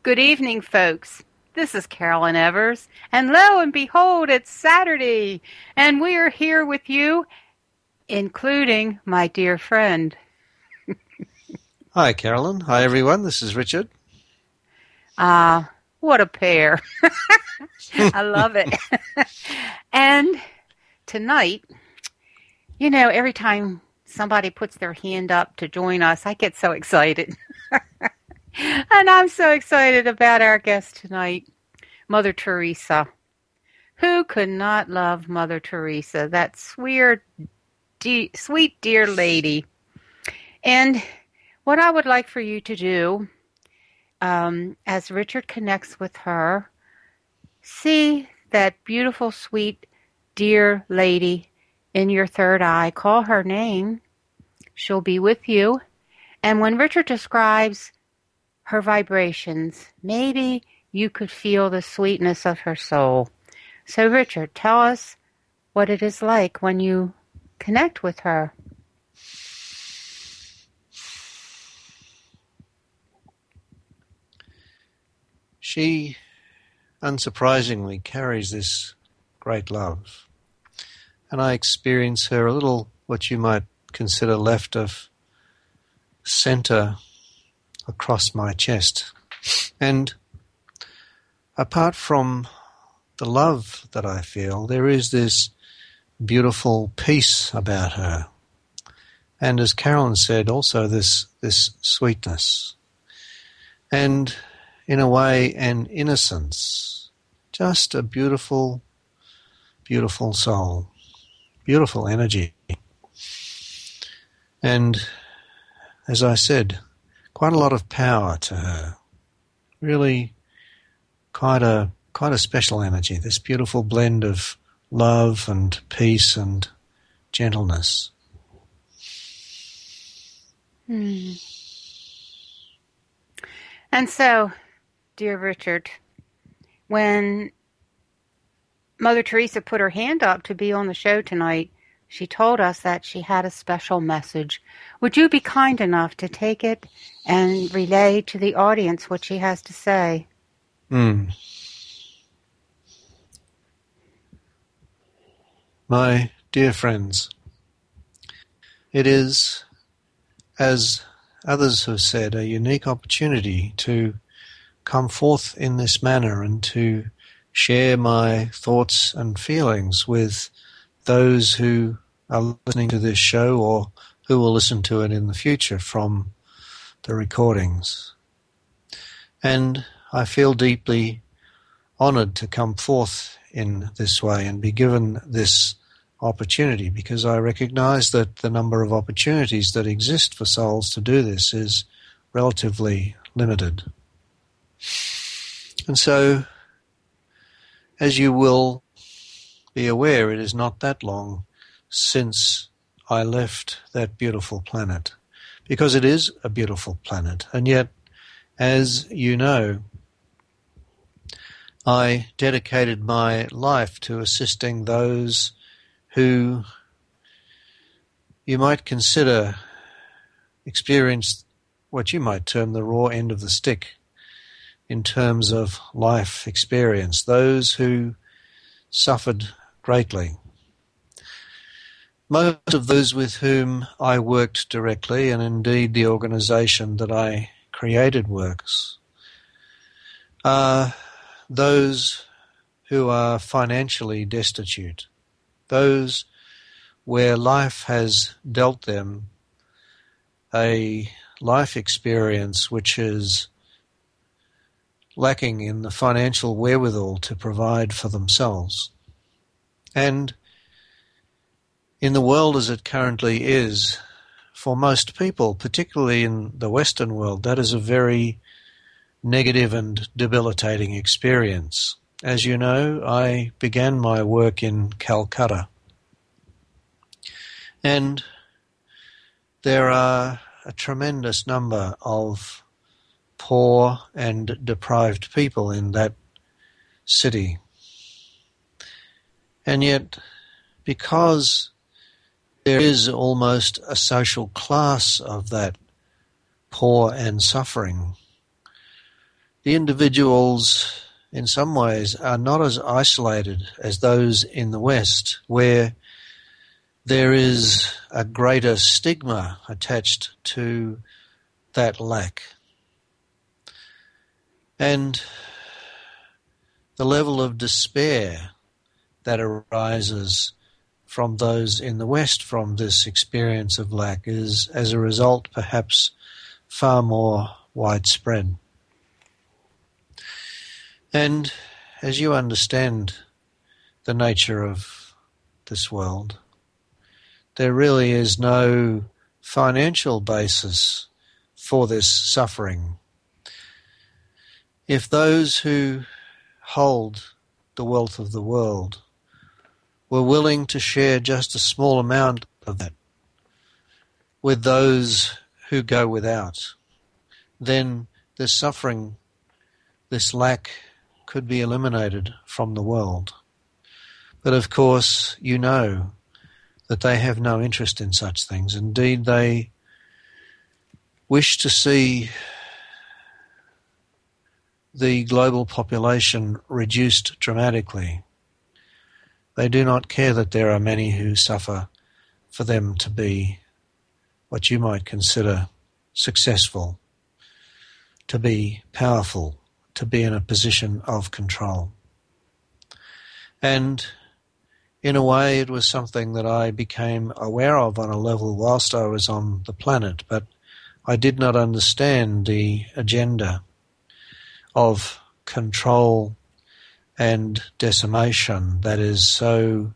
Good evening, folks. This is Carolyn Evers, and lo and behold, it's Saturday, and we are here with you, including my dear friend. Hi, Carolyn. Hi, everyone. This is Richard. What a pair. I love it. And tonight, every time somebody puts their hand up to join us, I get so excited. And I'm so excited about our guest tonight, Mother Teresa. Who could not love Mother Teresa, that sweet, dear lady? And what I would like for you to do, as Richard connects with her, see that beautiful, sweet, dear lady in your third eye. Call her name. She'll be with you. And when Richard describes her vibrations, maybe you could feel the sweetness of her soul. So, Richard, tell us what it is like when you connect with her. She, unsurprisingly, carries this great love. And I experience her a little, what you might consider left of center across my chest. And apart from the love that I feel, there is this beautiful peace about her. And as Carolyn said, also this sweetness. And in a way, an innocence. Just a beautiful, beautiful soul. Beautiful energy. And as I said, quite a lot of power to her. Really quite a special energy, this beautiful blend of love and peace and gentleness. And so, dear Richard, when Mother Teresa put her hand up to be on the show tonight, she told us that she had a special message. Would you be kind enough to take it and relay to the audience what she has to say? My dear friends, it is, as others have said, a unique opportunity to come forth in this manner and to share my thoughts and feelings with those who are listening to this show or who will listen to it in the future from the recordings. And I feel deeply honored to come forth in this way and be given this opportunity, because I recognize that the number of opportunities that exist for souls to do this is relatively limited. And so, as you will be aware, it is not that long since I left that beautiful planet, because it is a beautiful planet. And yet, as you know, I dedicated my life to assisting those who you might consider experienced what you might term the raw end of the stick in terms of life experience, those who suffered greatly. Most of those with whom I worked directly, and indeed the organization that I created works, are those who are financially destitute, those where life has dealt them a life experience which is lacking in the financial wherewithal to provide for themselves. And in the world as it currently is, for most people, particularly in the Western world, that is a very negative and debilitating experience. As you know, I began my work in Calcutta. And there are a tremendous number of poor and deprived people in that city. And yet, because there is almost a social class of that poor and suffering, the individuals in some ways are not as isolated as those in the West, where there is a greater stigma attached to that lack. And the level of despair that arises from those in the West from this experience of lack is, as a result, perhaps far more widespread. And as you understand the nature of this world, there really is no financial basis for this suffering. If those who hold the wealth of the world were willing to share just a small amount of that with those who go without, then this suffering, this lack, could be eliminated from the world. But of course, you know that they have no interest in such things. Indeed, they wish to see the global population reduced dramatically. They do not care that there are many who suffer for them to be what you might consider successful, to be powerful, to be in a position of control. And in a way, it was something that I became aware of on a level whilst I was on the planet, but I did not understand the agenda of control and decimation that is so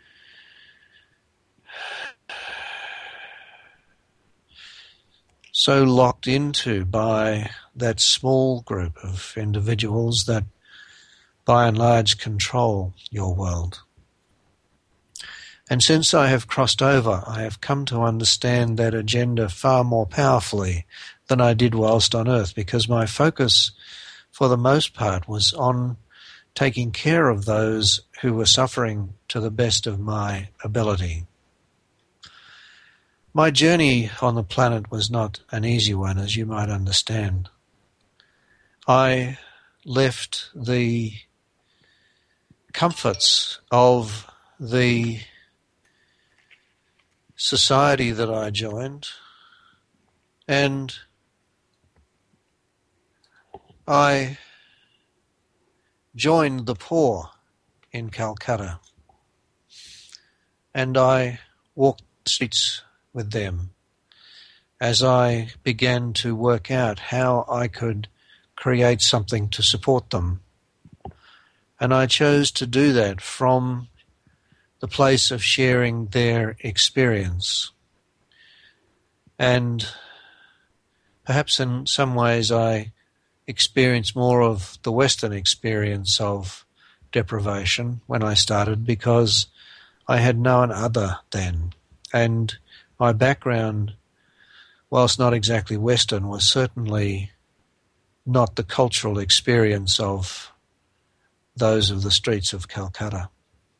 locked into by that small group of individuals that by and large control your world. And since I have crossed over, I have come to understand that agenda far more powerfully than I did whilst on Earth, because my focus for the most part was on taking care of those who were suffering to the best of my ability. My journey on the planet was not an easy one, as you might understand. I left the comforts of the society that I joined, and I joined the poor in Calcutta, and I walked the streets with them as I began to work out how I could create something to support them. And I chose to do that from the place of sharing their experience. And perhaps in some ways I experienced more of the Western experience of deprivation when I started, because I had known other then. And my background, whilst not exactly Western, was certainly not the cultural experience of those of the streets of Calcutta.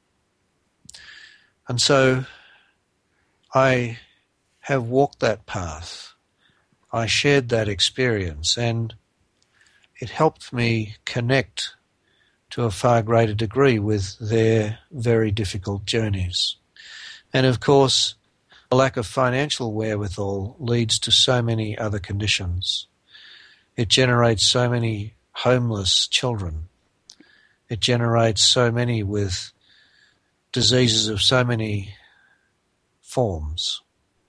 And so I have walked that path. I shared that experience, and it helped me connect to a far greater degree with their very difficult journeys. And of course, a lack of financial wherewithal leads to so many other conditions. It generates so many homeless children. It generates so many with diseases of so many forms.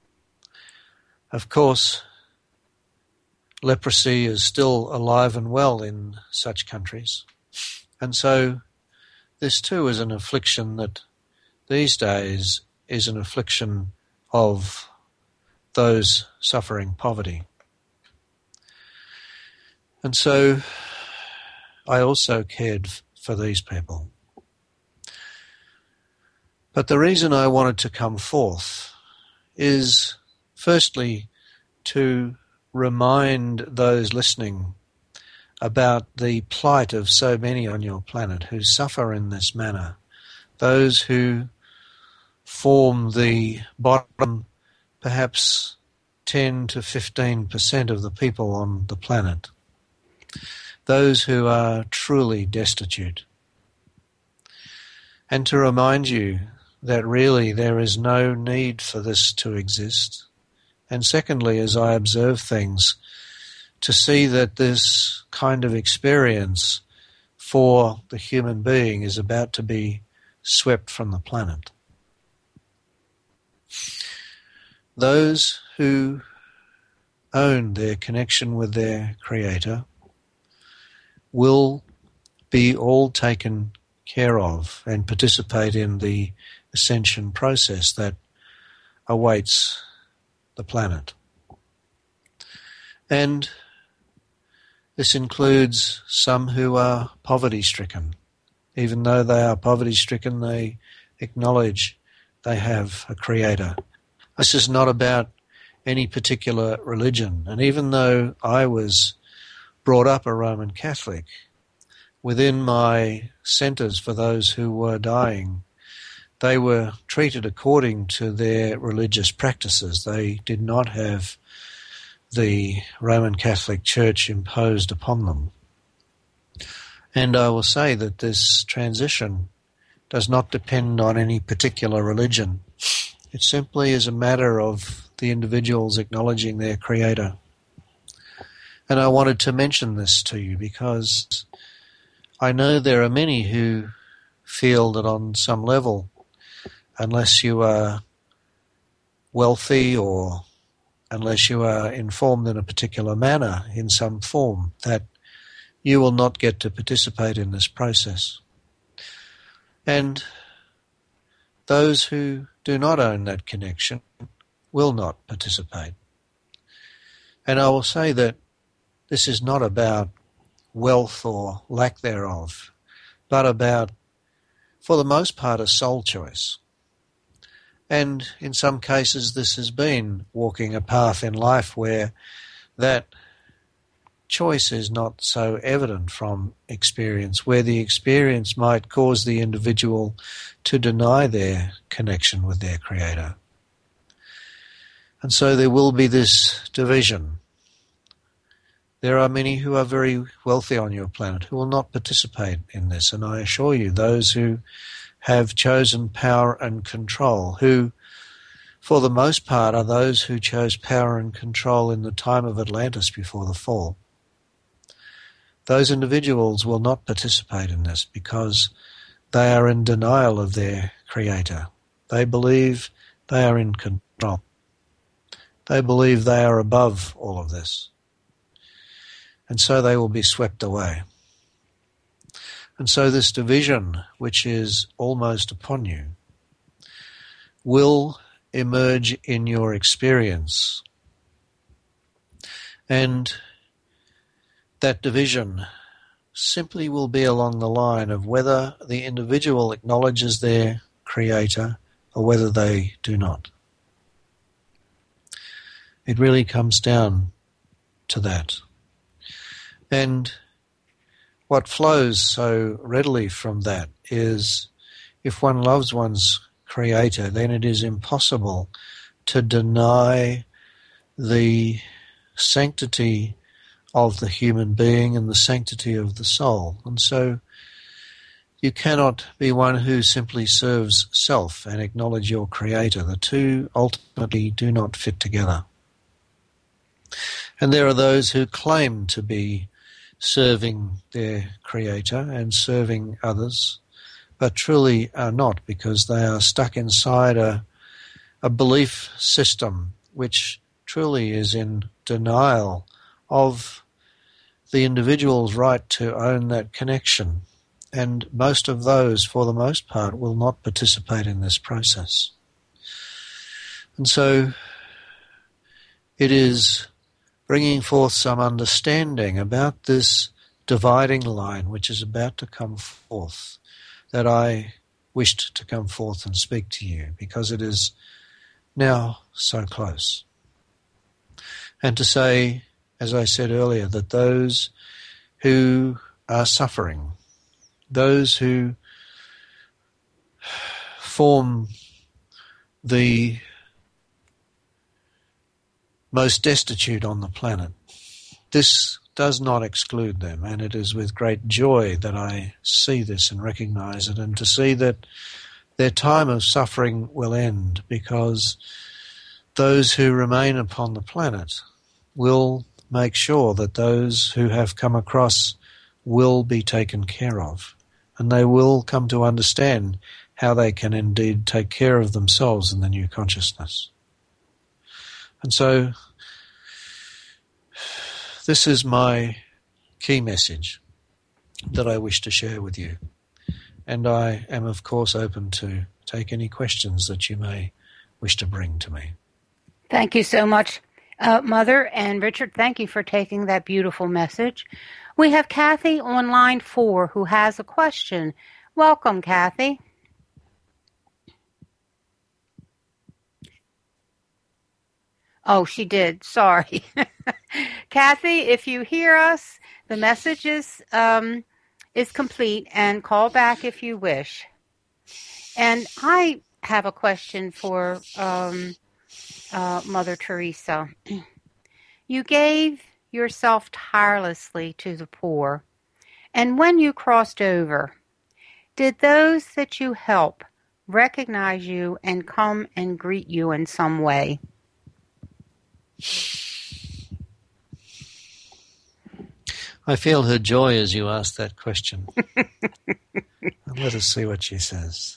Of course, leprosy is still alive and well in such countries. And so this too is an affliction that these days is an affliction of those suffering poverty. And so I also cared for these people. But the reason I wanted to come forth is firstly to remind those listening about the plight of so many on your planet who suffer in this manner, those who form the bottom perhaps 10 to 15% of the people on the planet. those who are truly destitute. And to remind you that really there is no need for this to exist. And secondly, as I observe things, to see that this kind of experience for the human being is about to be swept from the planet. Those who own their connection with their Creator will be all taken care of and participate in the ascension process that awaits the planet. And this includes some who are poverty-stricken. Even though they are poverty-stricken, they acknowledge they have a Creator. This is not about any particular religion. And even though I was brought up a Roman Catholic, within my centres for those who were dying, they were treated according to their religious practices. They did not have the Roman Catholic Church imposed upon them. And I will say that this transition does not depend on any particular religion. It simply is a matter of the individuals acknowledging their Creator. And I wanted to mention this to you because I know there are many who feel that on some level, unless you are wealthy or unless you are informed in a particular manner in some form, that you will not get to participate in this process. And those who do not own that connection will not participate. And I will say that this is not about wealth or lack thereof, but about, for the most part, a soul choice. And in some cases this has been walking a path in life where that choice is not so evident from experience, where the experience might cause the individual to deny their connection with their Creator. And so there will be this division. There are many who are very wealthy on your planet who will not participate in this, and I assure you, those who have chosen power and control, who for the most part are those who chose power and control in the time of Atlantis before the fall. Those individuals will not participate in this because they are in denial of their Creator. They believe they are in control. They believe they are above all of this. And so they will be swept away. And so this division, which is almost upon you, will emerge in your experience. And that division simply will be along the line of whether the individual acknowledges their Creator or whether they do not. It really comes down to that. And what flows so readily from that is, if one loves one's Creator, then it is impossible to deny the sanctity of the human being and the sanctity of the soul. And so you cannot be one who simply serves self and acknowledge your Creator. The two ultimately do not fit together. And there are those who claim to be serving their Creator and serving others, but truly are not, because they are stuck inside a belief system which truly is in denial of the individual's right to own that connection. And most of those, for the most part, will not participate in this process. And so it is bringing forth some understanding about this dividing line which is about to come forth that I wished to come forth and speak to you, because it is now so close. And to say, as I said earlier, that those who are suffering, those who form the most destitute on the planet, this does not exclude them, and it is with great joy that I see this and recognize it, and to see that their time of suffering will end, because those who remain upon the planet will make sure that those who have come across will be taken care of, and they will come to understand how they can indeed take care of themselves in the new consciousness. And so this is my key message that I wish to share with you. And I am, of course, open to take any questions that you may wish to bring to me. Thank you so much, Mother. And Richard, thank you for taking that beautiful message. We have Kathy on line 4 who has a question. Welcome, Kathy. Oh, she did. Sorry. Kathy, if you hear us, the message is complete, and call back if you wish. And I have a question for Mother Teresa. You gave yourself tirelessly to the poor, and when you crossed over, did those that you help recognize you and come and greet you in some way? I feel her joy as you ask that question. Let us see what she says.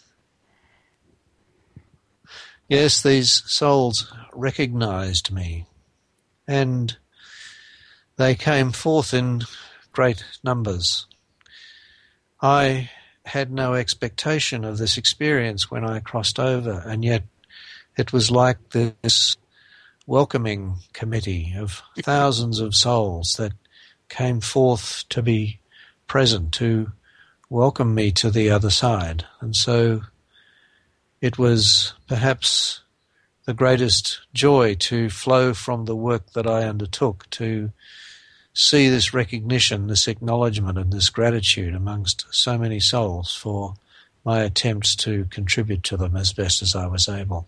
Yes, these souls recognized me, and they came forth in great numbers. I had no expectation of this experience when I crossed over, and yet it was like this welcoming committee of thousands of souls that came forth to be present, to welcome me to the other side. And so it was perhaps the greatest joy to flow from the work that I undertook, to see this recognition, this acknowledgement, and this gratitude amongst so many souls for my attempts to contribute to them as best as I was able.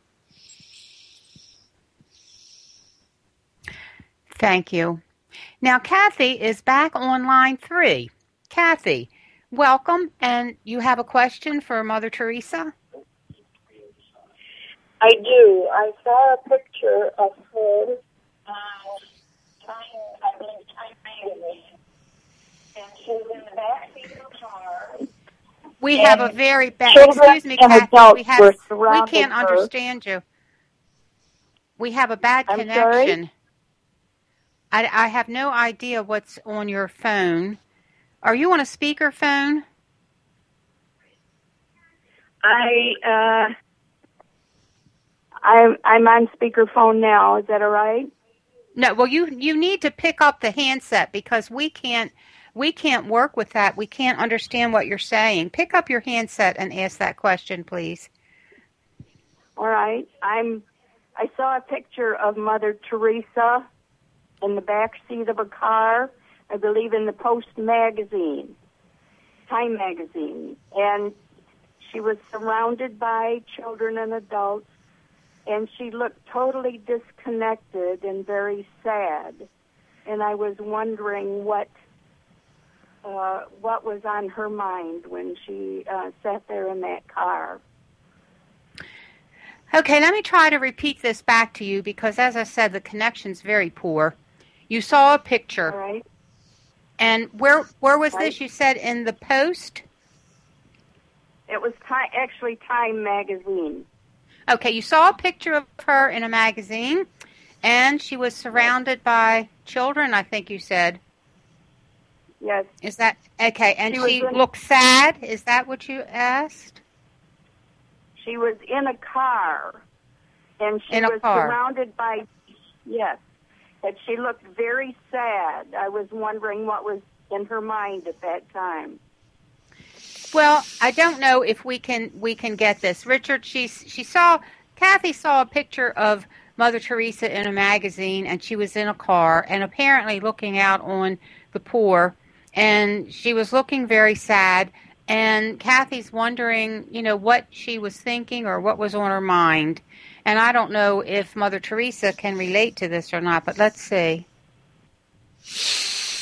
Thank you. Now, Kathy is back on line 3. Kathy, welcome, and you have a question for Mother Teresa? I do. I saw a picture of her Time magazine, and she was in the back seat of the car. We have a very bad. Children Excuse me, and Kathy. adults were surrounding We can't her. understand you. We have a bad I'm connection. sorry? I have no idea what's on your phone. Are you on a speakerphone? I'm on speakerphone now. Is that all right? No. Well, you need to pick up the handset because we can't work with that. We can't understand what you're saying. Pick up your handset and ask that question, please. All right. I saw a picture of Mother Teresa in the back seat of a car, I believe in the Post magazine, Time magazine, and she was surrounded by children and adults, and she looked totally disconnected and very sad. And I was wondering what was on her mind when she sat there in that car. Okay, let me try to repeat this back to you because, as I said, the connection's very poor. You saw a picture. All right. And where was Right. this? You said in the Post? It was actually Time magazine. Okay, you saw a picture of her in a magazine, and she was surrounded by children, I think you said. Yes. Is that okay? And she was in- looked sad? Is that what you asked? She was in a car, and she In a was car. surrounded by, yes, and she looked very sad. I was wondering what was in her mind at that time. Well, I don't know if we can get this. Richard, Kathy saw a picture of Mother Teresa in a magazine, and she was in a car and apparently looking out on the poor, and she was looking very sad. And Kathy's wondering, what she was thinking or what was on her mind. And I don't know if Mother Teresa can relate to this or not, but let's see.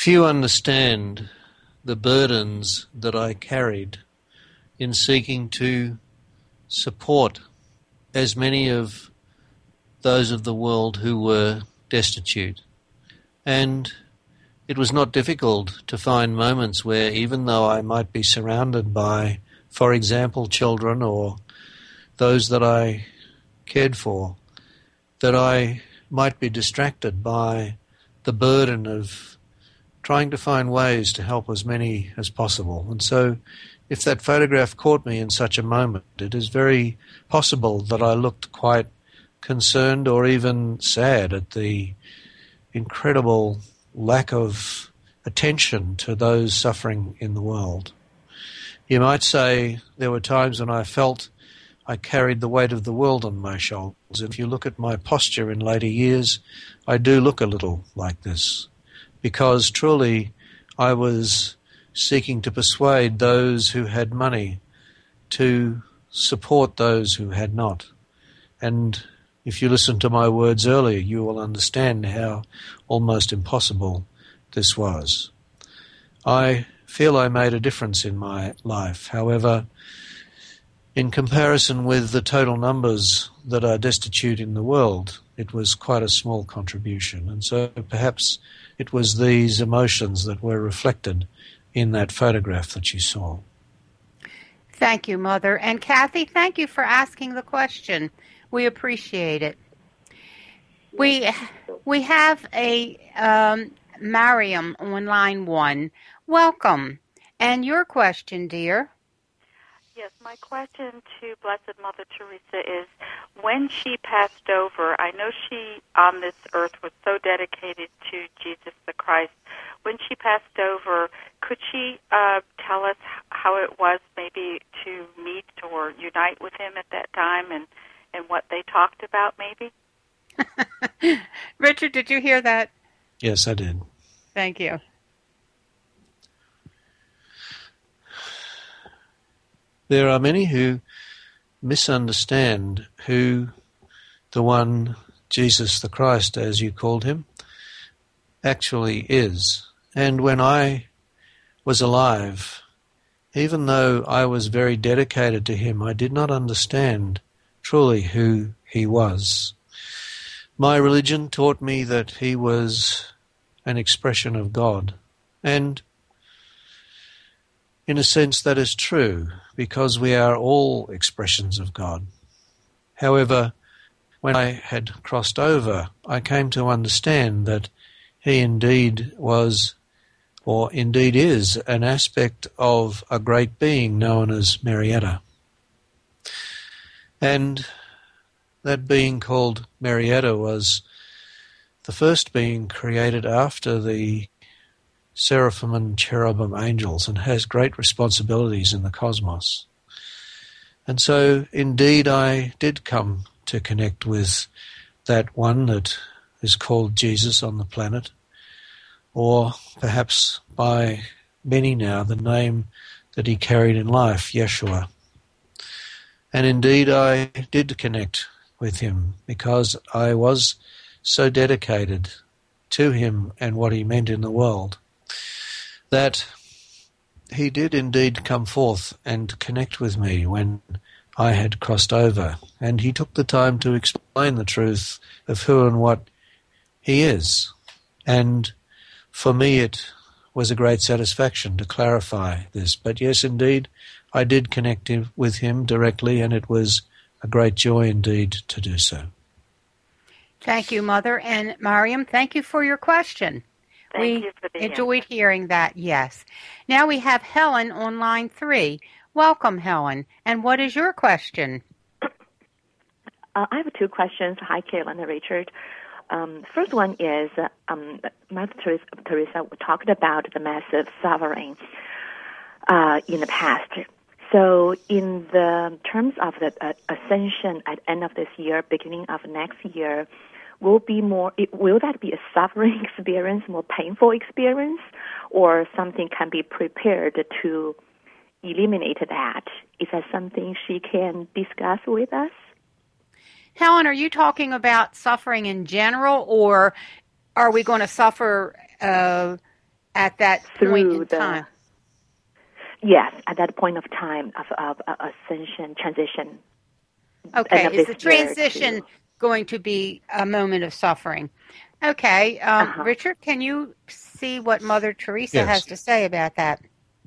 Few understand the burdens that I carried in seeking to support as many of those of the world who were destitute. And it was not difficult to find moments where, even though I might be surrounded by, for example, children or those that I cared for, that I might be distracted by the burden of trying to find ways to help as many as possible. And so if that photograph caught me in such a moment, it is very possible that I looked quite concerned or even sad at the incredible lack of attention to those suffering in the world. You might say there were times when I felt I carried the weight of the world on my shoulders. If you look at my posture in later years, I do look a little like this, because truly I was seeking to persuade those who had money to support those who had not. And if you listen to my words earlier, you will understand how almost impossible this was. I feel I made a difference in my life. However, in comparison with the total numbers that are destitute in the world, it was quite a small contribution. And so perhaps it was these emotions that were reflected in that photograph that you saw. Thank you, Mother. And Kathy, thank you for asking the question. We appreciate it. We have a Mariam on line 1. Welcome. And your question, dear? Yes, my question to Blessed Mother Teresa is, when she passed over, I know she on this earth was so dedicated to Jesus the Christ. When she passed over, could she tell us how it was maybe to meet or unite with him at that time and what they talked about maybe? Richard, did you hear that? Yes, I did. Thank you. There are many who misunderstand who the one, Jesus the Christ, as you called him, actually is. And when I was alive, even though I was very dedicated to him, I did not understand truly who he was. My religion taught me that he was an expression of God. And in a sense that is true, because we are all expressions of God. However, when I had crossed over, I came to understand that he indeed was, or indeed is, an aspect of a great being known as Marietta. And that being called Marietta was the first being created after the seraphim and cherubim angels and has great responsibilities in the cosmos. And so indeed I did come to connect with that one that is called Jesus on the planet, or perhaps by many now the name that he carried in life, Yeshua. And indeed I did connect with him because I was so dedicated to him and what he meant in the world, that he did indeed come forth and connect with me when I had crossed over. And he took the time to explain the truth of who and what he is. And for me it was a great satisfaction to clarify this. But yes, indeed, I did connect with him directly, and it was a great joy indeed to do so. Thank you, Mother. And Mariam, thank you for your question. Thank you for the enjoyed answer. hearing that, yes. Now we have Helen on line 3. Welcome, Helen. And what is your question? I have 2 questions. Hi, Kaylin and Richard. First one is, Mother Teresa talked about the massive suffering in the past. So in the terms of the ascension at the end of this year, beginning of next year, will that be a suffering experience, more painful experience, or something can be prepared to eliminate that? Is that something she can discuss with us? Helen, are you talking about suffering in general, or are we going to suffer at that point in time. Yes, at that point of time of ascension, transition. Okay, is the transition going to be a moment of suffering? Okay, Richard, can you see what Mother Teresa has to say about that?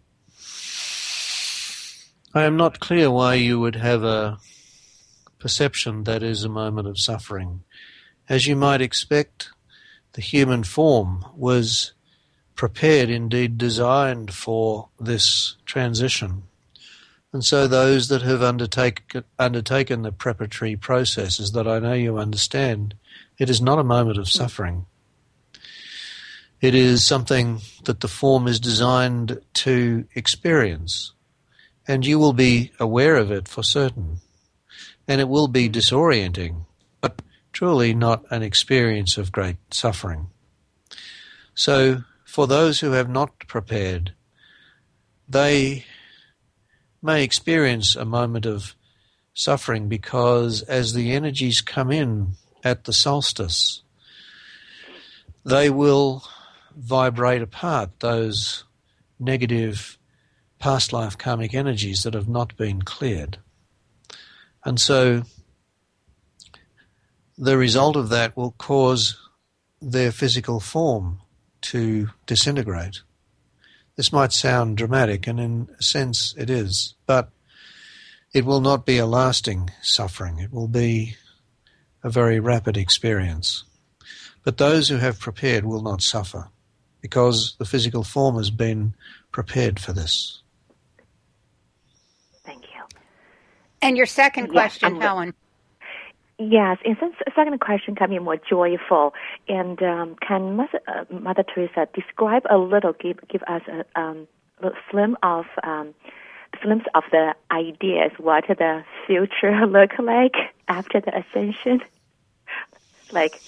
I am not clear why you would have a perception that is a moment of suffering. As you might expect, the human form was prepared, indeed designed for this transition. And so those that have undertaken the preparatory processes that I know you understand, it is not a moment of suffering. It is something that the form is designed to experience. And you will be aware of it for certain. And it will be disorienting, but truly not an experience of great suffering. So for those who have not prepared, they may experience a moment of suffering because as the energies come in at the solstice, they will vibrate apart those negative past life karmic energies that have not been cleared. And so the result of that will cause their physical form to disintegrate. This might sound dramatic, and in a sense it is, but it will not be a lasting suffering. It will be a very rapid experience. But those who have prepared will not suffer because the physical form has been prepared for this. Thank you. And your second question, Helen? Yes, and since the second question can be more joyful, and can Mother Teresa describe a little, give us a glimpse of the ideas, what the future look like after the ascension? Like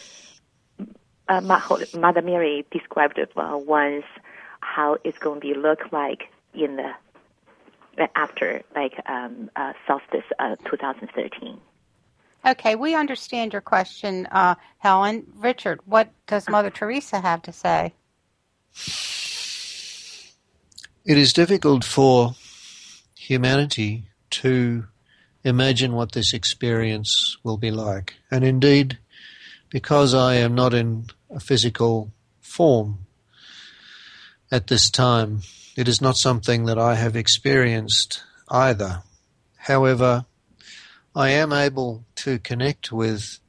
Mother Mary described it once, how it's going to be look like in the after solstice 2013. Okay, we understand your question, Helen. Richard, what does Mother Teresa have to say? It is difficult for humanity to imagine what this experience will be like. And indeed, because I am not in a physical form at this time, it is not something that I have experienced either. However, I am able to connect with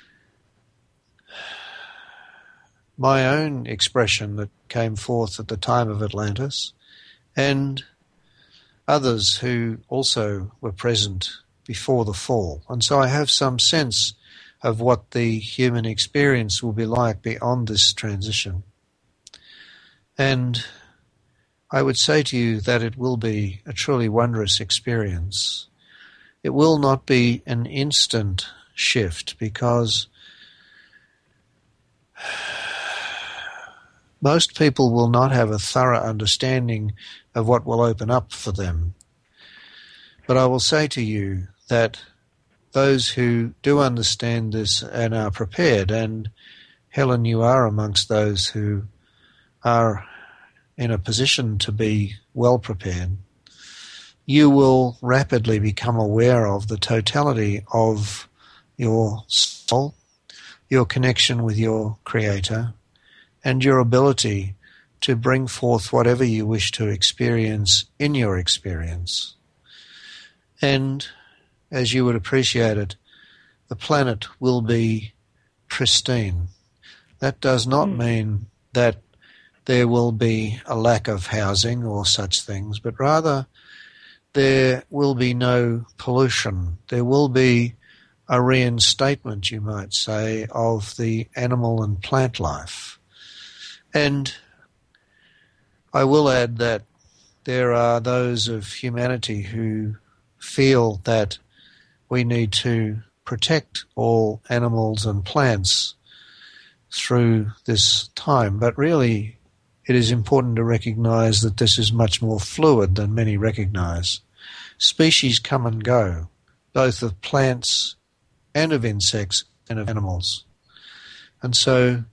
my own expression that came forth at the time of Atlantis and others who also were present before the fall. And so I have some sense of what the human experience will be like beyond this transition. And I would say to you that it will be a truly wondrous experience. It will not be an instant shift because most people will not have a thorough understanding of what will open up for them. But I will say to you that those who do understand this and are prepared, and Helen, you are amongst those who are in a position to be well prepared, you will rapidly become aware of the totality of your soul, your connection with your Creator, and your ability to bring forth whatever you wish to experience in your experience. And as you would appreciate it, the planet will be pristine. That does not mean that there will be a lack of housing or such things, but rather there will be no pollution. There will be a reinstatement, you might say, of the animal and plant life. And I will add that there are those of humanity who feel that we need to protect all animals and plants through this time. But really, it is important to recognize that this is much more fluid than many recognize. Species come and go, both of plants and of insects and of animals. And so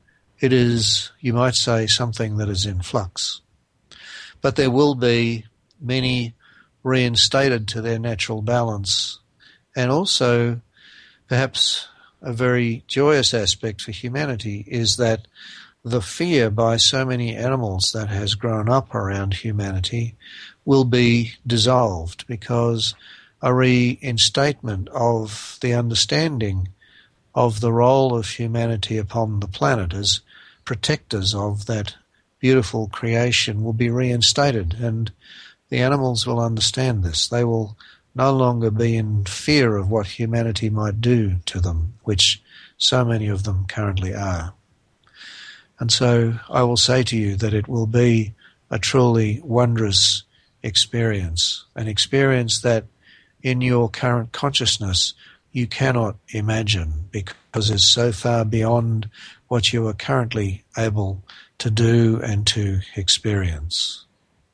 it is, you might say, something that is in flux. But there will be many reinstated to their natural balance, and also perhaps a very joyous aspect for humanity is that the fear by so many animals that has grown up around humanity will be dissolved, because a reinstatement of the understanding of the role of humanity upon the planet as protectors of that beautiful creation will be reinstated, and the animals will understand this. They will no longer be in fear of what humanity might do to them, which so many of them currently are. And so I will say to you that it will be a truly wondrous experience, an experience that in your current consciousness you cannot imagine, because it's so far beyond what you are currently able to do and to experience.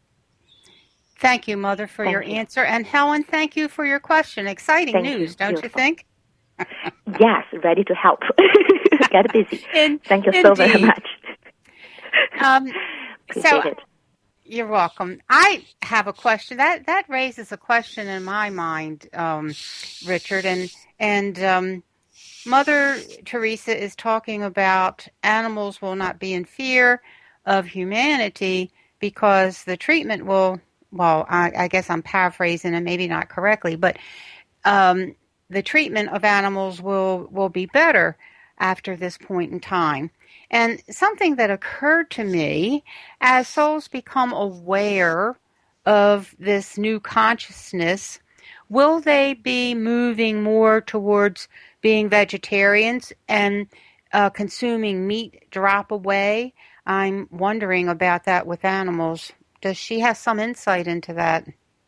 Thank you, Mother, for your answer. And Helen, thank you for your question. Exciting news, don't you think? Yes, ready to help. Get busy. Thank you so very much. Appreciate it. You're welcome. I have a question. That raises a question in my mind, Richard. And Mother Teresa is talking about animals will not be in fear of humanity because the treatment will, well, I guess I'm paraphrasing and maybe not correctly, but the treatment of animals will be better after this point in time. And something that occurred to me, as souls become aware of this new consciousness, will they be moving more towards being vegetarians and consuming meat drop away? I'm wondering about that with animals. Does she have some insight into that?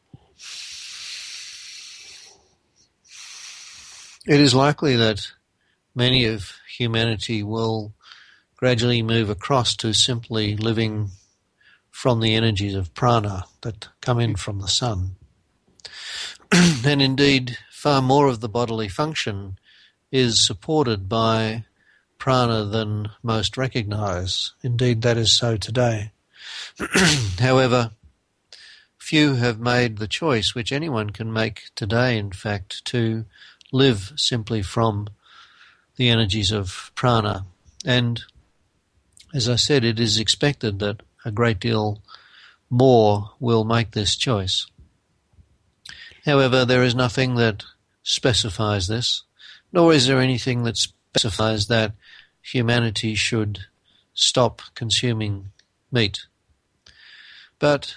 It is likely that many of humanity will gradually move across to simply living from the energies of prana that come in from the sun. And indeed, far more of the bodily function is supported by prana than most recognize. Indeed, that is so today. However, few have made the choice, which anyone can make today, in fact, to live simply from the energies of prana. And as I said, it is expected that a great deal more will make this choice. However, there is nothing that specifies this, nor is there anything that specifies that humanity should stop consuming meat. But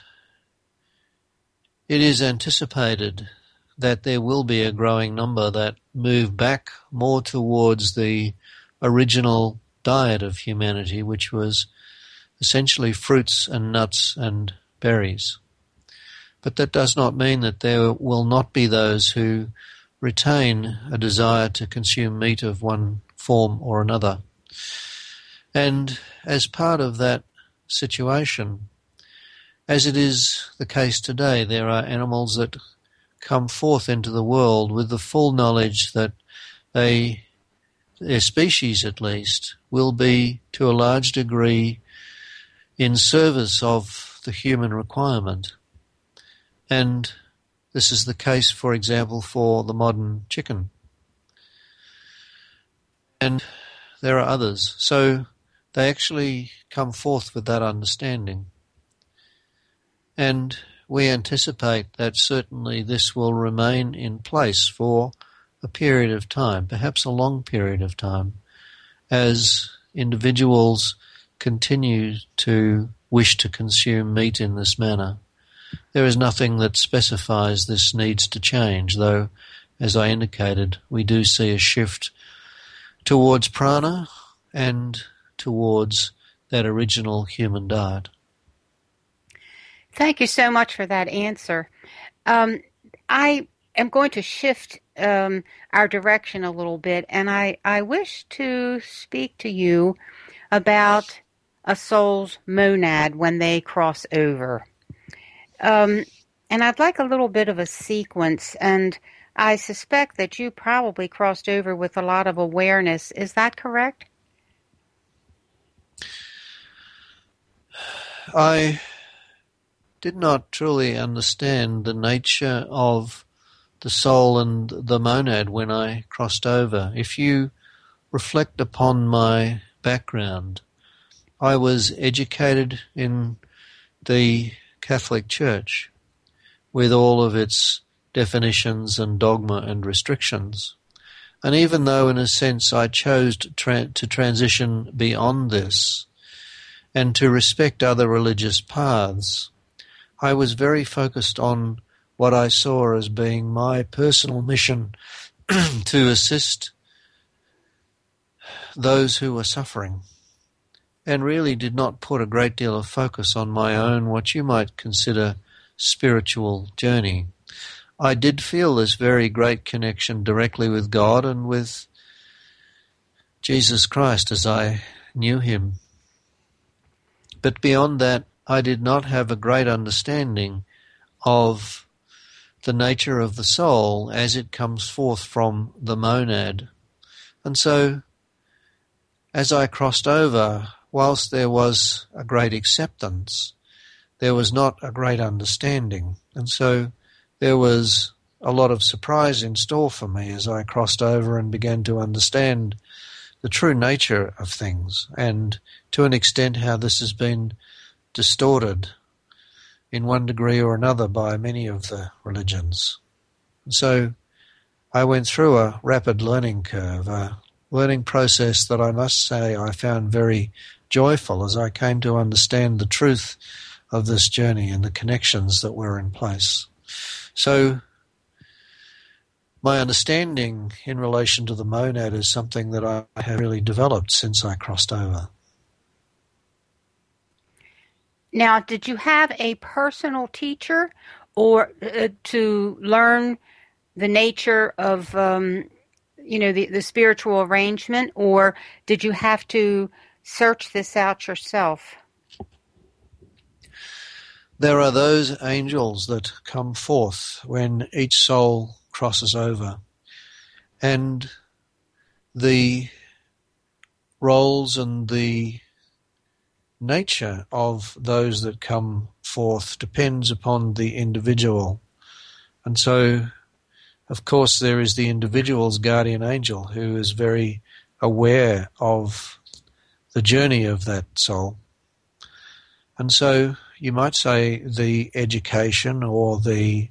it is anticipated that there will be a growing number that move back more towards the original diet of humanity, which was essentially fruits and nuts and berries. But that does not mean that there will not be those who retain a desire to consume meat of one form or another. And as part of that situation, as it is the case today, there are animals that come forth into the world with the full knowledge that their species at least will be to a large degree in service of the human requirement. And this is the case, for example, for the modern chicken. And there are others. So they actually come forth with that understanding. And we anticipate that certainly this will remain in place for a period of time, perhaps a long period of time, as individuals continue to wish to consume meat in this manner. There is nothing that specifies this needs to change, though, as I indicated, we do see a shift towards prana and towards that original human diet. Thank you so much for that answer. I am going to shift our direction a little bit, and I wish to speak to you about a soul's monad when they cross over. And I'd like a little bit of a sequence, and I suspect that you probably crossed over with a lot of awareness. Is that correct? I did not truly understand the nature of the soul and the monad when I crossed over. If you reflect upon my background, I was educated in the Catholic Church with all of its definitions and dogma and restrictions. And even though in a sense I chose to transition beyond this and to respect other religious paths, I was very focused on what I saw as being my personal mission to assist those who were suffering, and really did not put a great deal of focus on my own, what you might consider, spiritual journey. I did feel this very great connection directly with God and with Jesus Christ as I knew him. But beyond that, I did not have a great understanding of the nature of the soul as it comes forth from the monad. And so, as I crossed over, whilst there was a great acceptance, there was not a great understanding. And so there was a lot of surprise in store for me as I crossed over and began to understand the true nature of things, and to an extent how this has been distorted in one degree or another by many of the religions. And so I went through a rapid learning curve, a learning process that I must say I found very joyful as I came to understand the truth of this journey and the connections that were in place. So my understanding in relation to the monad is something that I have really developed since I crossed over. Now, did you have a personal teacher or to learn the nature of, the spiritual arrangement, or did you have to search this out yourself? There are those angels that come forth when each soul crosses over, and the roles and the nature of those that come forth depends upon the individual. And so, of course, there is the individual's guardian angel who is very aware of the journey of that soul. And so you might say the education or the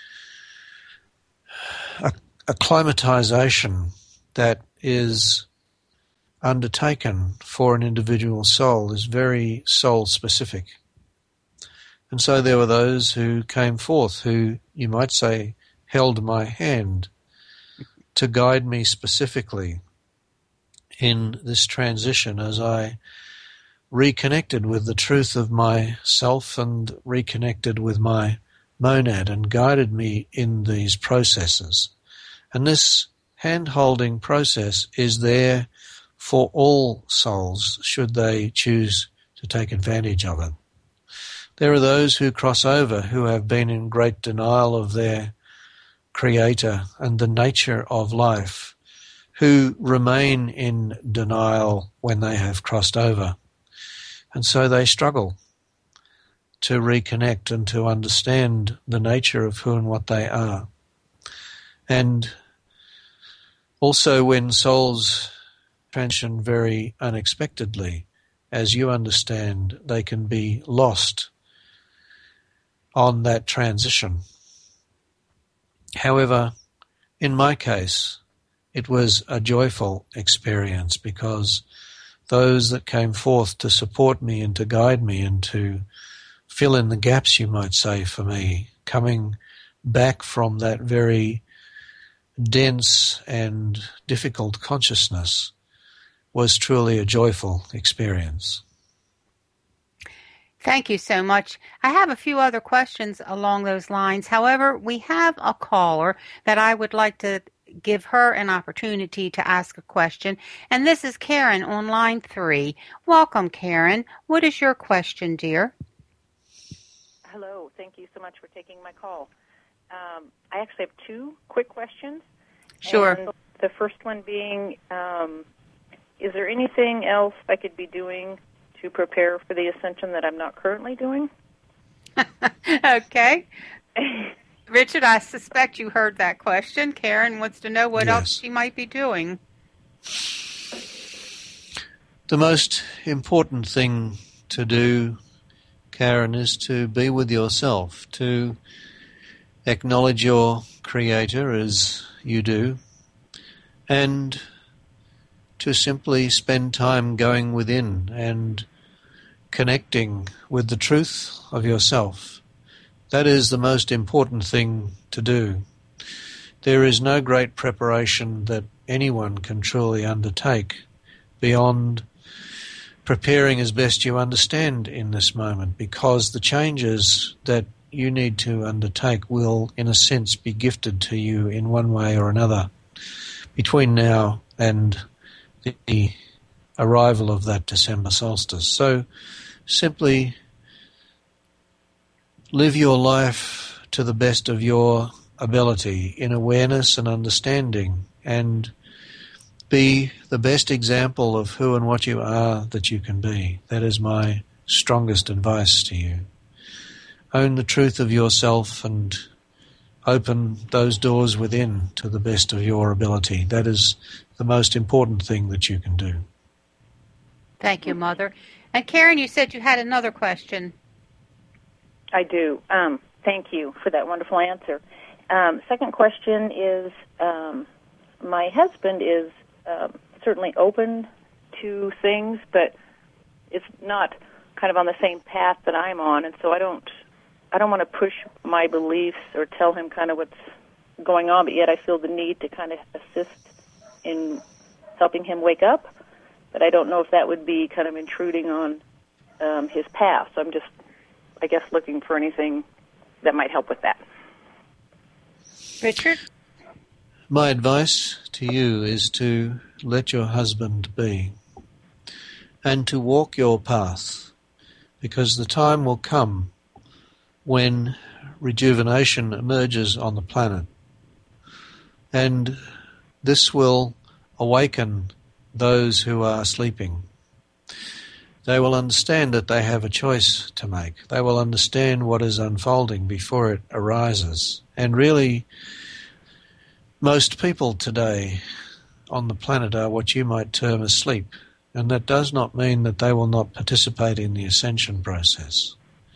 acclimatization that is undertaken for an individual soul is very soul-specific. And so there were those who came forth who, you might say, held my hand to guide me specifically in this transition as I reconnected with the truth of myself and reconnected with my monad, and guided me in these processes. And this hand-holding process is there for all souls, should they choose to take advantage of it. There are those who cross over who have been in great denial of their Creator and the nature of life, who remain in denial when they have crossed over. And so they struggle to reconnect and to understand the nature of who and what they are. And also when souls transition very unexpectedly, as you understand, they can be lost on that transition. However, in my case, it was a joyful experience because those that came forth to support me and to guide me and to fill in the gaps, you might say, for me, coming back from that very dense and difficult consciousness, was truly a joyful experience. Thank you so much. I have a few other questions along those lines. However, we have a caller that I would like to give her an opportunity to ask a question. And this is Karen on line 3. Welcome, Karen. What is your question, dear? Hello. Thank you so much for taking my call. I actually have 2 quick questions. Sure. And the first one being, is there anything else I could be doing to prepare for the ascension that I'm not currently doing. Okay. Richard, I suspect you heard that question. Karen wants to know what else she might be doing. The most important thing to do, Karen, is to be with yourself, to acknowledge your Creator as you do, and to simply spend time going within and connecting with the truth of yourself. That is the most important thing to do. There is no great preparation that anyone can truly undertake beyond preparing as best you understand in this moment, because the changes that you need to undertake will, in a sense, be gifted to you in one way or another between now and the arrival of that December solstice. So simply live your life to the best of your ability in awareness and understanding, and be the best example of who and what you are that you can be. That is my strongest advice to you. Own the truth of yourself and open those doors within to the best of your ability. That is the most important thing that you can do. Thank you, Mother. And Karen, you said you had another question. I do. Thank you for that wonderful answer. Second question is, my husband is certainly open to things, but it's not kind of on the same path that I'm on, and so I don't want to push my beliefs or tell him kind of what's going on, but yet I feel the need to kind of assist in helping him wake up, but I don't know if that would be kind of intruding on his path. So I'm just, I guess, looking for anything that might help with that. Richard? My advice to you is to let your husband be and to walk your path, because the time will come when rejuvenation emerges on the planet, and this will awaken those who are sleeping. They will understand that they have a choice to make. They will understand what is unfolding before it arises. And really, most people today on the planet are what you might term asleep, and that does not mean that they will not participate in the ascension process.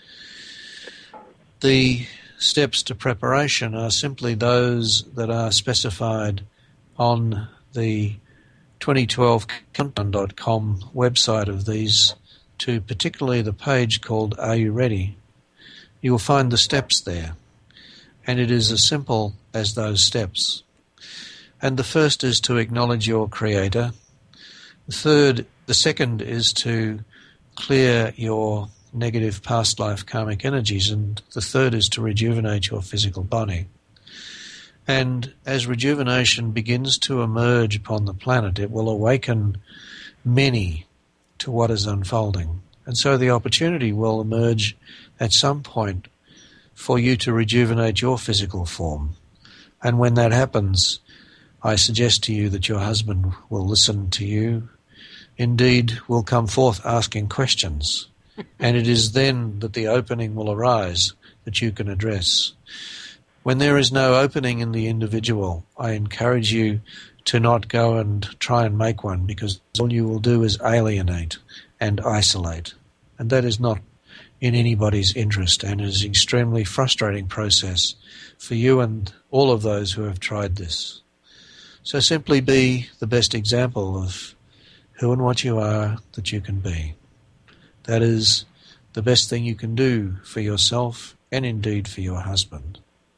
The steps to preparation are simply those that are specified on the 2012countdown.com website of these two, particularly the page called Are You Ready? You will find the steps there, and it is as simple as those steps. And the first is to acknowledge your Creator. The second is to clear your negative past life karmic energies, and the third is to rejuvenate your physical body. And as rejuvenation begins to emerge upon the planet, it will awaken many to what is unfolding. And so the opportunity will emerge at some point for you to rejuvenate your physical form. And when that happens, I suggest to you that your husband will listen to you, indeed will come forth asking questions. And it is then that the opening will arise that you can address. When there is no opening in the individual, I encourage you to not go and try and make one, because all you will do is alienate and isolate. And that is not in anybody's interest, and is an extremely frustrating process for you and all of those who have tried this. So simply be the best example of who and what you are that you can be. That is the best thing you can do for yourself and indeed for your husband.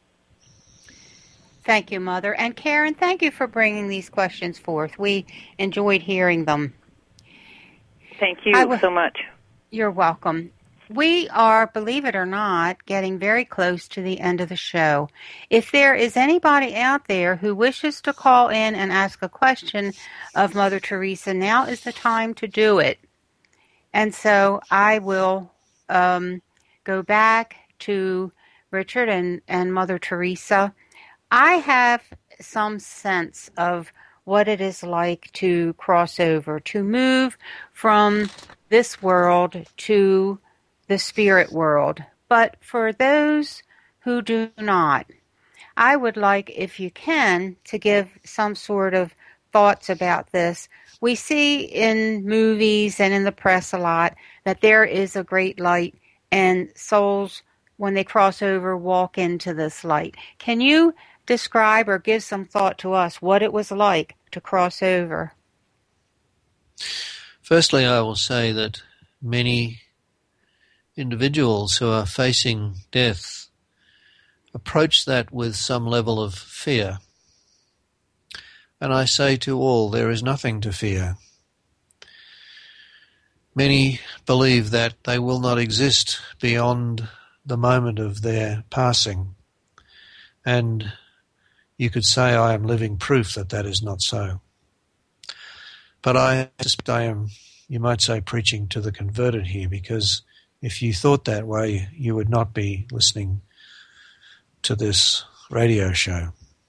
Thank you, Mother. And Karen, thank you for bringing these questions forth. We enjoyed hearing them. Thank you so much. You're welcome. We are, believe it or not, getting very close to the end of the show. If there is anybody out there who wishes to call in and ask a question of Mother Teresa, now is the time to do it. And so I will go back to Richard and Mother Teresa. I have some sense of what it is like to cross over, to move from this world to the spirit world. But for those who do not, I would like, if you can, to give some sort of thoughts about this. We see in movies and in the press a lot that there is a great light, and souls, when they cross over, walk into this light. Can you describe or give some thought to us what it was like to cross over? Firstly, I will say that many individuals who are facing death approach that with some level of fear. And I say to all, there is nothing to fear. Many believe that they will not exist beyond the moment of their passing. And you could say I am living proof that that is not so. But I suspect I am, you might say, preaching to the converted here, because if you thought that way, you would not be listening to this radio show.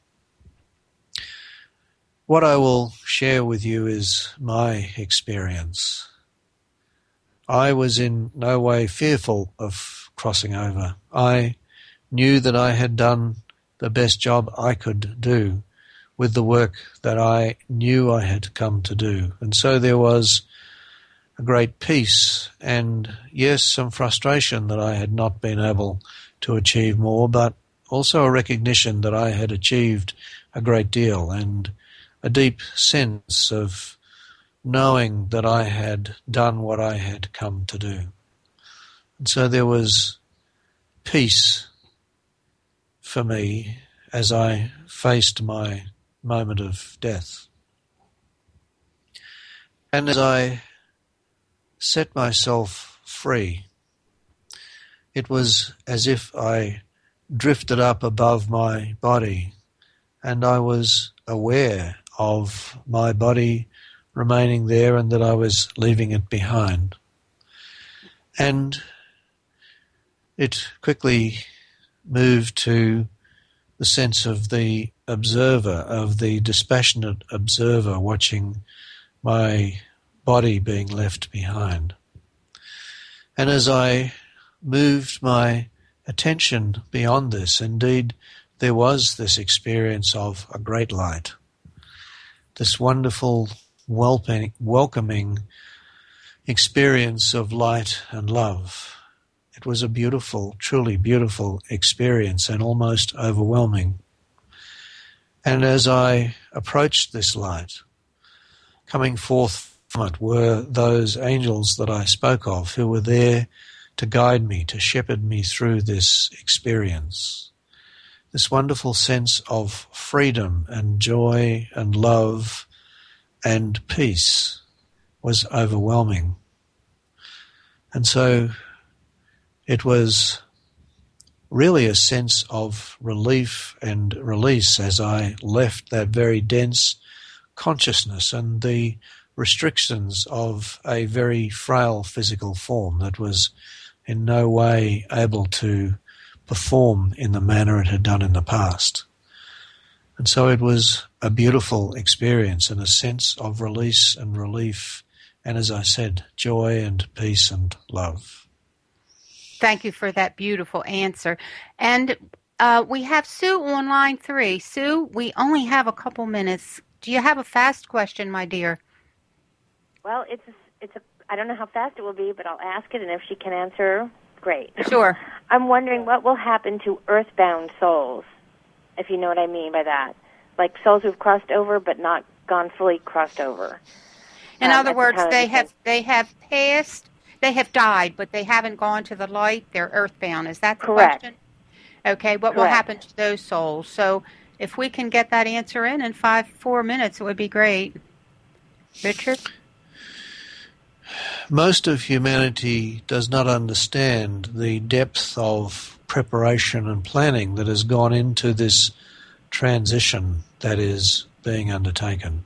What I will share with you is my experience. I was in no way fearful of crossing over. I knew that I had done the best job I could do with the work that I knew I had come to do. And so there was a great peace and, yes, some frustration that I had not been able to achieve more, but also a recognition that I had achieved a great deal and a deep sense of knowing that I had done what I had come to do. And so there was peace for me as I faced my moment of death. And as I set myself free, it was as if I drifted up above my body, and I was aware of my body remaining there and that I was leaving it behind. And it quickly moved to the sense of the observer, of the dispassionate observer watching my body being left behind. And as I moved my attention beyond this, indeed there was this experience of a great light, this wonderful welcoming experience of light and love. It was a beautiful, truly beautiful experience and almost overwhelming. And as I approached this light, coming forth from it were those angels that I spoke of who were there to guide me, to shepherd me through this experience. This wonderful sense of freedom and joy and love and peace was overwhelming. And so it was really a sense of relief and release as I left that very dense consciousness and the restrictions of a very frail physical form that was in no way able to perform in the manner it had done in the past. And so it was a beautiful experience and a sense of release and relief and, as I said, joy and peace and love. Thank you for that beautiful answer. And we have Sue on line 3. Sue, we only have a couple minutes. Do you have a fast question, my dear? Well, I don't know how fast it will be, but I'll ask it, and if she can answer, great. Sure. I'm wondering what will happen to earthbound souls, if you know what I mean by that. Like souls who've crossed over but not gone fully crossed over. In other words, they have passed, they have died, but they haven't gone to the light. They're earthbound. Is that the question? Okay, what will happen to those souls? So if we can get that answer in 4 minutes, it would be great. Richard? Most of humanity does not understand the depth of preparation and planning that has gone into this transition that is being undertaken.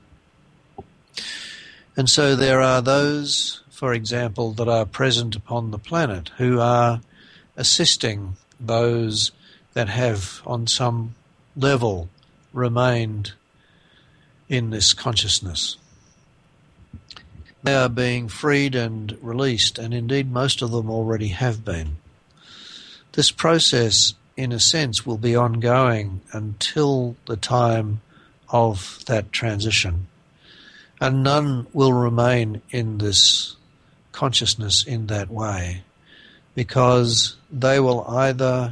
And so there are those, for example, that are present upon the planet who are assisting those that have on some level remained in this consciousness. They are being freed and released, and indeed most of them already have been. This process, in a sense, will be ongoing until the time of that transition, and none will remain in this consciousness in that way, because they will either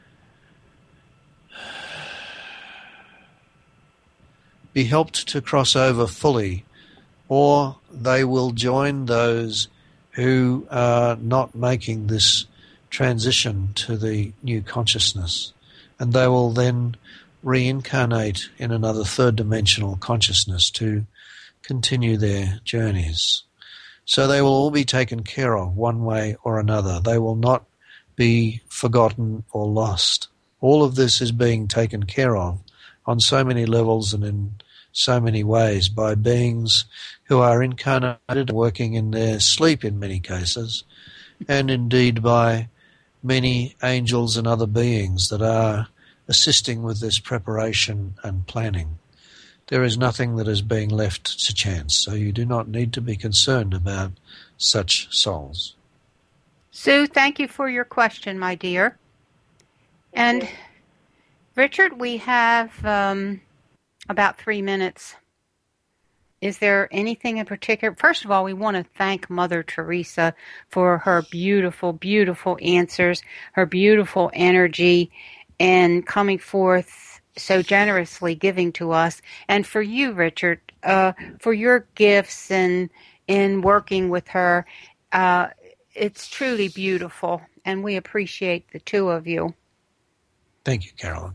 be helped to cross over fully, or they will join those who are not making this transition to the new consciousness, and they will then reincarnate in another third-dimensional consciousness to continue their journeys. So they will all be taken care of one way or another. They will not be forgotten or lost. All of this is being taken care of on so many levels and in so many ways by beings who are incarnated, working in their sleep in many cases, and indeed by many angels and other beings that are assisting with this preparation and planning. There is nothing that is being left to chance, so you do not need to be concerned about such souls. Sue, thank you for your question, my dear. And Richard, we have about 3 minutes. Is there anything in particular? First of all, we want to thank Mother Teresa for her beautiful, beautiful answers, her beautiful energy, and coming forth so generously giving to us. And for you, Richard, for your gifts and in working with her, it's truly beautiful, and we appreciate the two of you. Thank you, Carolyn.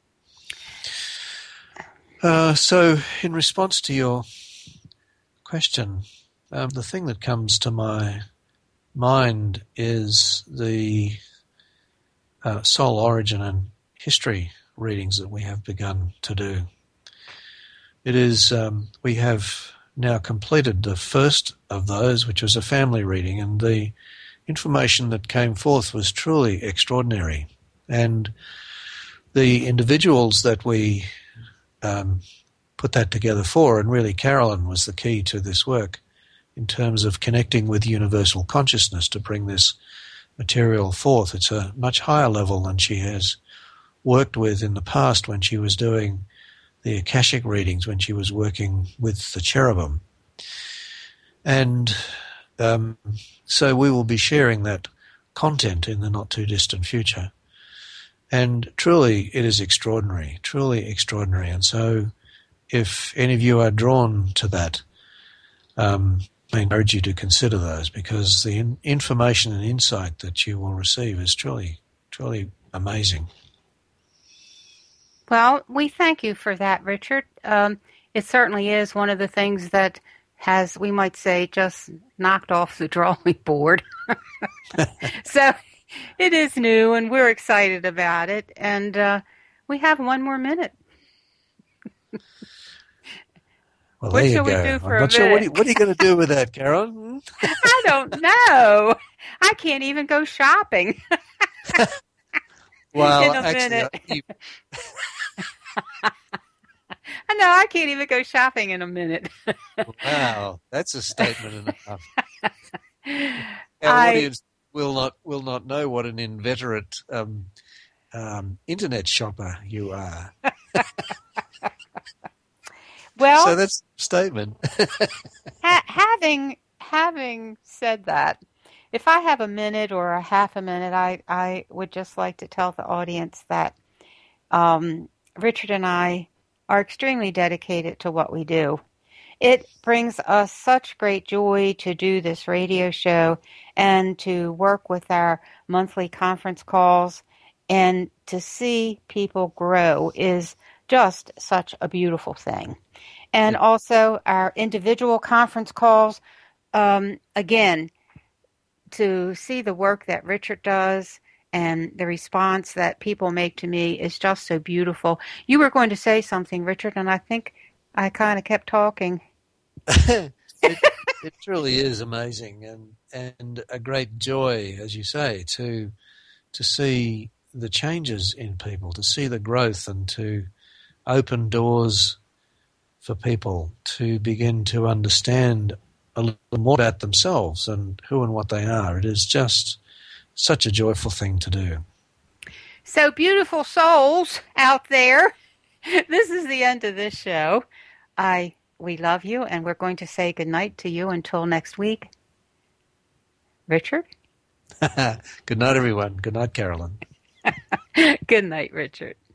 So in response to your question, the thing that comes to my mind is the soul origin and history readings that we have begun to do. It is, we have now completed the first of those, which was a family reading, and the information that came forth was truly extraordinary. And the individuals that we put that together for, and really Carolyn was the key to this work in terms of connecting with universal consciousness to bring this material forth. It's a much higher level than she has worked with in the past when she was doing the Akashic readings, when she was working with the cherubim. And so we will be sharing that content in the not-too-distant future. And truly, it is extraordinary, truly extraordinary. And so if any of you are drawn to that, I encourage you to consider those, because the information and insight that you will receive is truly, truly amazing. Well, we thank you for that, Richard. It certainly is one of the things that has, we might say, just knocked off the drawing board. So it is new, and we're excited about it. And we have 1 more minute. Well, what there shall you go. we do for I'm not a sure. minute? What are you going to do with that, Carolyn? I don't know. I can't even go shopping. Well, in a actually, minute. I know, I can't even go shopping in a minute. Wow, that's a statement enough. Our audience will not know what an inveterate internet shopper you are. Well, so that's a statement. having said that, if I have a minute or a half a minute, I would just like to tell the audience that Richard and I are extremely dedicated to what we do. It brings us such great joy to do this radio show and to work with our monthly conference calls, and to see people grow is just such a beautiful thing. And also our individual conference calls, again, to see the work that Richard does and the response that people make to me is just so beautiful. You were going to say something, Richard, and I think I kind of kept talking. It truly is amazing, and a great joy, as you say, to see the changes in people, to see the growth, and to open doors for people to begin to understand a little more about themselves and who and what they are. It is just such a joyful thing to do. So, beautiful souls out there, this is the end of this show. We love you, and we're going to say goodnight to you until next week. Richard? Good night, everyone. Good night, Carolyn. Good night, Richard.